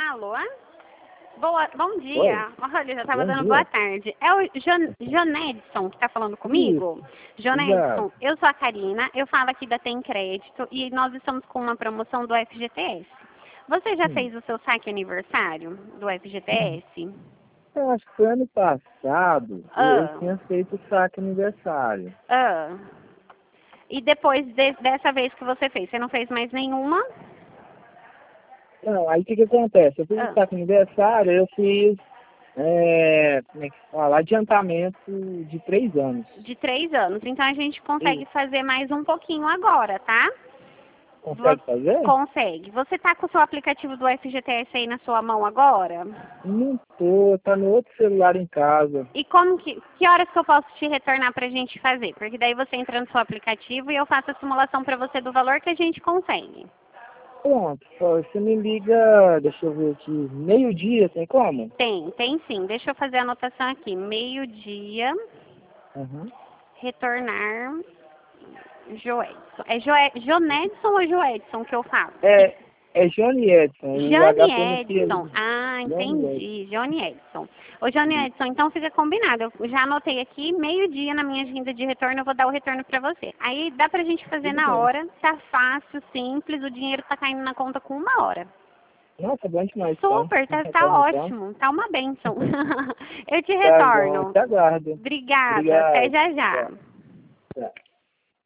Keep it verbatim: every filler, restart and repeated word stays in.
Alô? Boa, bom dia. Olha, já estava dando boa tarde. É o Jon, Jonedson que está falando comigo? Isso. Jonedson, eu sou a Karina, eu falo aqui da Tem Crédito e nós estamos com uma promoção do F G T S. Você já hum. fez o seu saque aniversário do F G T S? Hum. Eu acho que ano passado ah. eu tinha feito o saque aniversário. Ah. E depois de, dessa vez que você fez, você não fez mais nenhuma? Não, aí o que que acontece? Eu fiz ah. o saque aniversário, eu fiz, é, como é que fala, adiantamento de três anos. De três anos, então a gente consegue Isso. fazer mais um pouquinho agora, tá? Consegue Você, fazer? Consegue. Você tá com o seu aplicativo do F G T S aí na sua mão agora? Não tô, tá no outro celular em casa. E como que, que horas que eu posso te retornar pra gente fazer? Porque daí você entra no seu aplicativo e eu faço a simulação pra você do valor que a gente consegue. Pronto, você me liga, deixa eu ver aqui, meio-dia, tem como? Tem, tem sim. Deixa eu fazer a anotação aqui. Meio-dia, uhum. retornar, Joedson. É Joe, Jonedson ou Joedson que eu falo? É, é Johnny Edson. Johnny Edson. Ah, entendi. Johnny Edson. Ô, Johnny Edson, então fica combinado. Eu já anotei aqui, meio-dia na minha agenda de retorno, eu vou dar o retorno pra você. Aí dá pra gente fazer Tudo na bem. hora, tá fácil, simples, o dinheiro tá caindo na conta com uma hora. Nossa, bom demais. Super, então. tá, tá ótimo. Tá uma bênção. Eu te Tá retorno. bom, te aguardo. Obrigada. Obrigado. Até já já. Tá.